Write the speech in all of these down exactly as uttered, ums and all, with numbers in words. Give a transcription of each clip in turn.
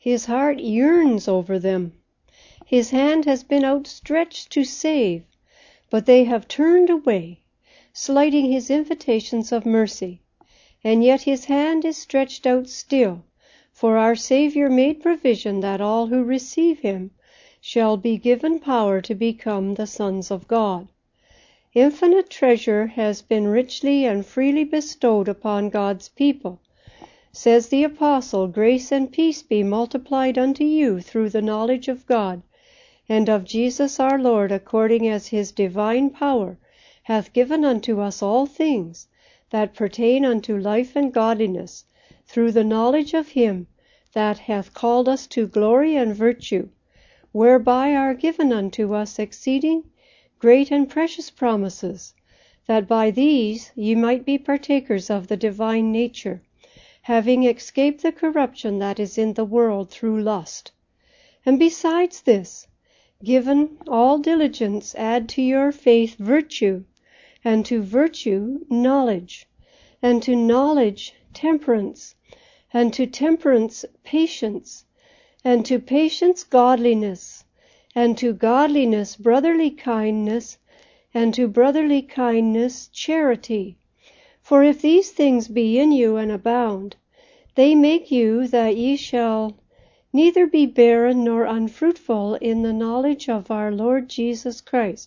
His heart yearns over them. His hand has been outstretched to save, but they have turned away, slighting his invitations of mercy. And yet his hand is stretched out still, for our Savior made provision that all who receive him shall be given power to become the sons of God. Infinite treasure has been richly and freely bestowed upon God's people. Says the apostle, grace and peace be multiplied unto you through the knowledge of God and of Jesus our Lord, according as his divine power hath given unto us all things that pertain unto life and godliness, through the knowledge of him that hath called us to glory and virtue, whereby are given unto us exceeding great and precious promises, that by these ye might be partakers of the divine nature, having escaped the corruption that is in the world through lust. And besides this, given all diligence, add to your faith virtue, and to virtue knowledge, and to knowledge temperance, and to temperance patience, and to patience godliness, and to godliness brotherly kindness, and to brotherly kindness charity. For if these things be in you and abound, they make you that ye shall neither be barren nor unfruitful in the knowledge of our Lord Jesus Christ.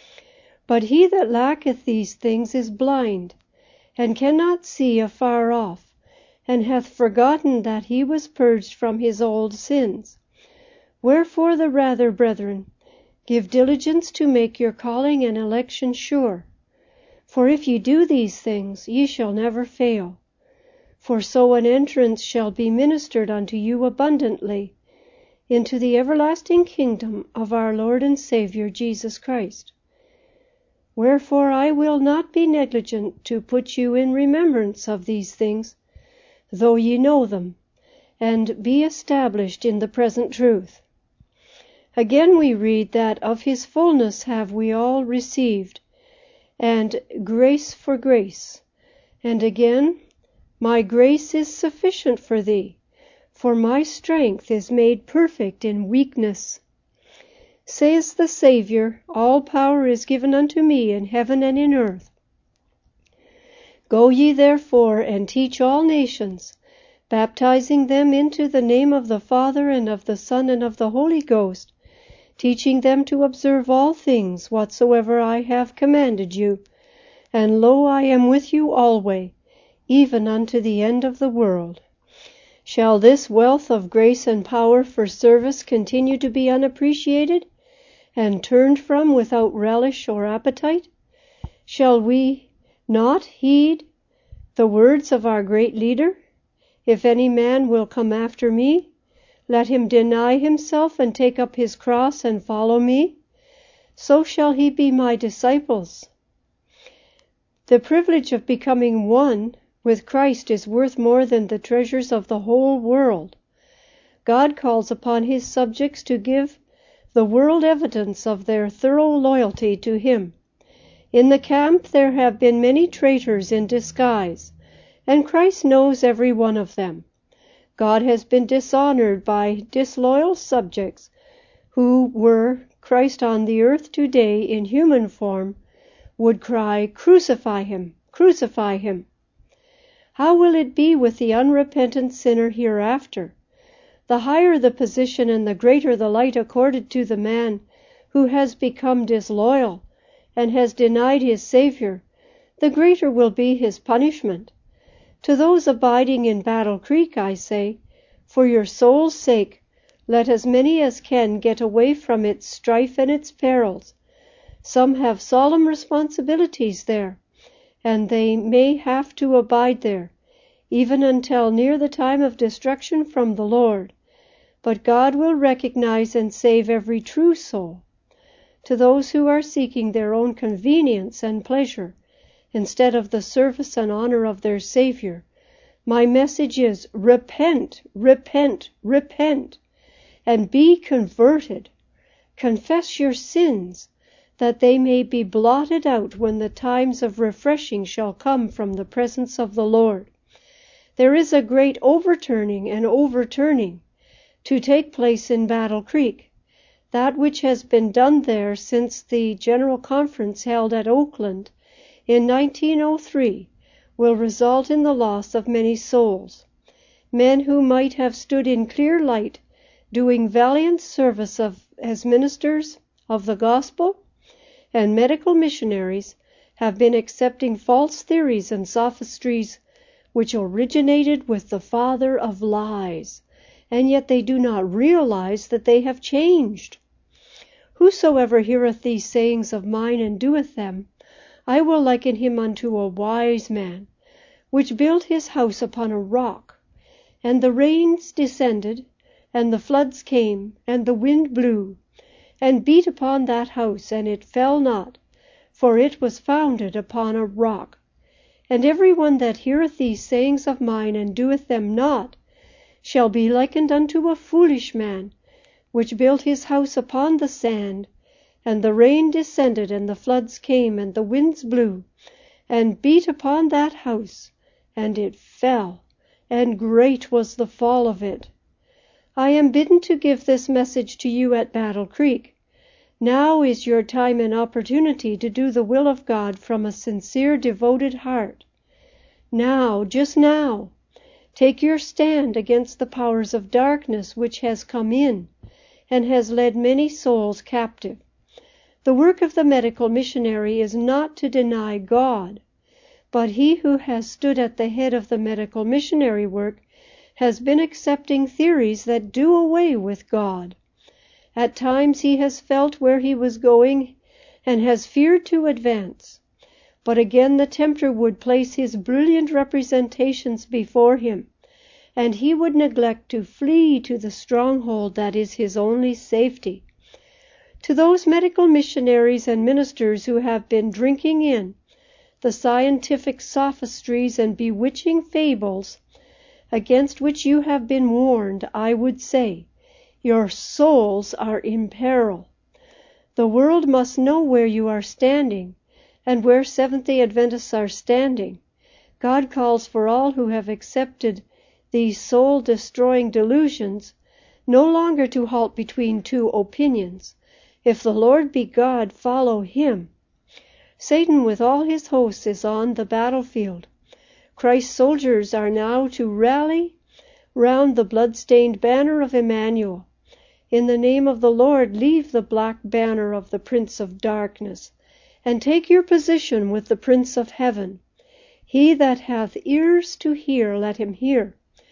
But he that lacketh these things is blind, and cannot see afar off, and hath forgotten that he was purged from his old sins. Wherefore the rather, brethren, give diligence to make your calling and election sure. For if ye do these things, ye shall never fail. For so an entrance shall be ministered unto you abundantly into the everlasting kingdom of our Lord and Savior Jesus Christ. Wherefore I will not be negligent to put you in remembrance of these things, though ye know them, and be established in the present truth. Again we read that of his fullness have we all received, and grace for grace. And again, my grace is sufficient for thee, for my strength is made perfect in weakness. Says the Savior, all power is given unto me in heaven and in earth. Go ye therefore and teach all nations, baptizing them into the name of the Father and of the Son and of the Holy Ghost, teaching them to observe all things whatsoever I have commanded you. And lo, I am with you alway, even unto the end of the world. Shall this wealth of grace and power for service continue to be unappreciated and turned from without relish or appetite? Shall we not heed the words of our great leader? If any man will come after me, let him deny himself and take up his cross and follow me. So shall he be my disciples. The privilege of becoming one with Christ is worth more than the treasures of the whole world. God calls upon his subjects to give the world evidence of their thorough loyalty to him. In the camp there have been many traitors in disguise, and Christ knows every one of them. God has been dishonored by disloyal subjects who were Christ on the earth today in human form would cry, "Crucify him, crucify him." How will it be with the unrepentant sinner hereafter? The higher the position and the greater the light accorded to the man who has become disloyal and has denied his Savior, the greater will be his punishment. To those abiding in Battle Creek, I say, for your soul's sake, let as many as can get away from its strife and its perils. Some have solemn responsibilities there, and they may have to abide there, even until near the time of destruction from the Lord. But God will recognize and save every true soul. To those who are seeking their own convenience and pleasure, instead of the service and honor of their Savior, my message is, repent, repent, repent, and be converted. Confess your sins, that they may be blotted out when the times of refreshing shall come from the presence of the Lord. There is a great overturning and overturning. to take place in Battle Creek. That which has been done there since the General Conference held at Oakland in nineteen oh three will result in the loss of many souls. Men who might have stood in clear light, doing valiant service of, as ministers of the gospel and medical missionaries, have been accepting false theories and sophistries which originated with the father of lies, and yet they do not realize that they have changed. Whosoever heareth these sayings of mine and doeth them, I will liken him unto a wise man, which built his house upon a rock. And the rains descended, and the floods came, and the wind blew, and beat upon that house, and it fell not, for it was founded upon a rock. And every one that heareth these sayings of mine, and doeth them not, shall be likened unto a foolish man, which built his house upon the sand. And the rain descended, and the floods came, and the winds blew, and beat upon that house, and it fell, and great was the fall of it. I am bidden to give this message to you at Battle Creek. Now is your time and opportunity to do the will of God from a sincere, devoted heart. Now, just now, take your stand against the powers of darkness which has come in and has led many souls captive. The work of the medical missionary is not to deny God, but he who has stood at the head of the medical missionary work has been accepting theories that do away with God. At times he has felt where he was going and has feared to advance. But again the tempter would place his brilliant representations before him, and he would neglect to flee to the stronghold that is his only safety. To those medical missionaries and ministers who have been drinking in the scientific sophistries and bewitching fables against which you have been warned, I would say, your souls are in peril. The world must know where you are standing, and where Seventh-day Adventists are standing. God calls for all who have accepted these soul-destroying delusions no longer to halt between two opinions. If the Lord be God, follow him. Satan with all his hosts is on the battlefield. Christ's soldiers are now to rally round the blood-stained banner of Emmanuel. In the name of the Lord, leave the black banner of the Prince of Darkness, and take your position with the Prince of Heaven. He that hath ears to hear, let him hear.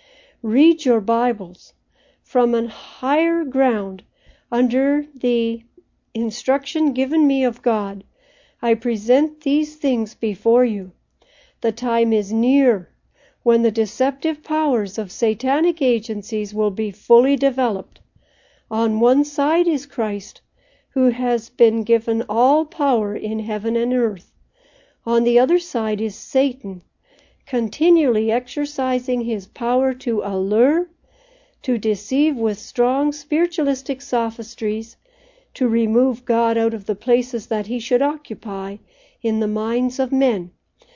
Read your Bibles. From an higher ground, under the instruction given me of God, I present these things before you. The time is near when the deceptive powers of satanic agencies will be fully developed. On one side is Christ, who has been given all power in heaven and earth. On the other side is Satan, continually exercising his power to allure, to deceive with strong spiritualistic sophistries, to remove God out of the places that he should occupy in the minds of men.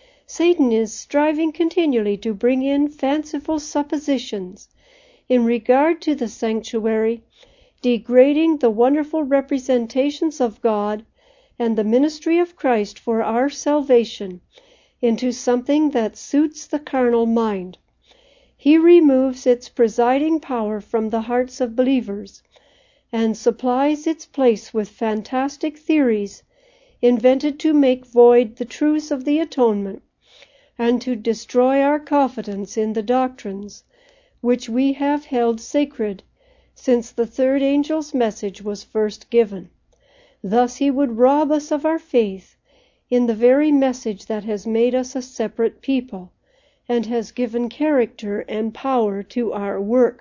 Satan is striving continually to bring in fanciful suppositions in regard to the sanctuary, degrading the wonderful representations of God and the ministry of Christ for our salvation into something that suits the carnal mind. He removes its presiding power from the hearts of believers and supplies its place with fantastic theories invented to make void the truths of the atonement and to destroy our confidence in the doctrines which we have held sacred since the third angel's message was first given. Thus he would rob us of our faith in the very message that has made us a separate people and has given character and power to our work.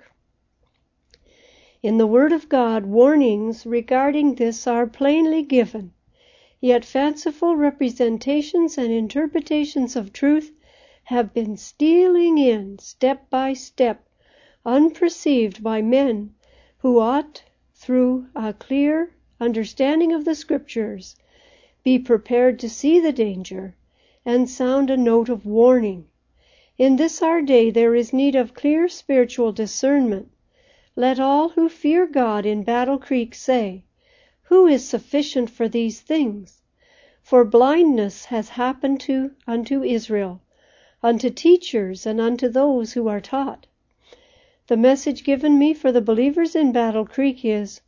In the Word of God, warnings regarding this are plainly given, yet fanciful representations and interpretations of truth have been stealing in step by step, unperceived by men who ought, through a clear understanding of the Scriptures, be prepared to see the danger and sound a note of warning. In this our day there is need of clear spiritual discernment, Let all who fear God in Battle Creek say, "Who is sufficient for these things?" For blindness has happened to unto Israel, unto teachers and unto those who are taught. The message given me for the believers in Battle Creek is,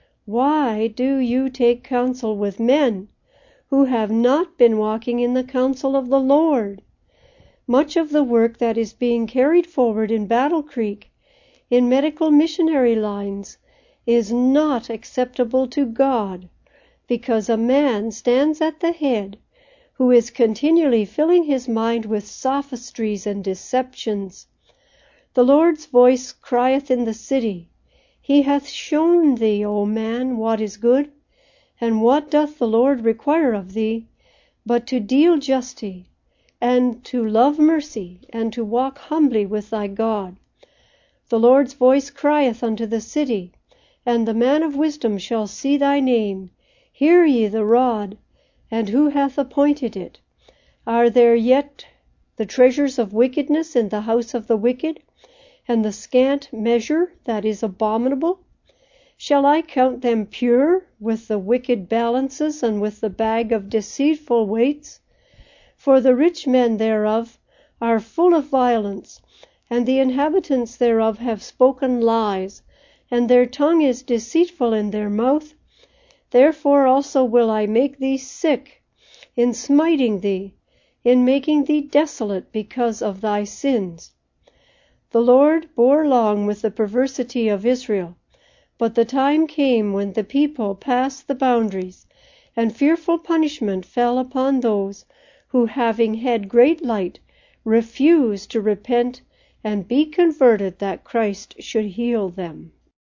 why do you take counsel with men who have not been walking in the counsel of the Lord? Much of the work that is being carried forward in Battle Creek, in medical missionary lines, is not acceptable to God, because a man stands at the head who is continually filling his mind with sophistries and deceptions. The Lord's voice crieth in the city, He hath shown thee, O man, what is good, and what doth the Lord require of thee, but to deal justly, and to love mercy, and to walk humbly with thy God. The Lord's voice crieth unto the city, and the man of wisdom shall see thy name. Hear ye the rod, and who hath appointed it? Are there yet the treasures of wickedness in the house of the wicked, and the scant measure that is abominable? Shall I count them pure with the wicked balances, and with the bag of deceitful weights? For the rich men thereof are full of violence, and the inhabitants thereof have spoken lies, and their tongue is deceitful in their mouth. Therefore also will I make thee sick, in smiting thee, in making thee desolate because of thy sins. The Lord bore long with the perversity of Israel, but the time came when the people passed the boundaries, and fearful punishment fell upon those who, having had great light, refused to repent and be converted that Christ should heal them.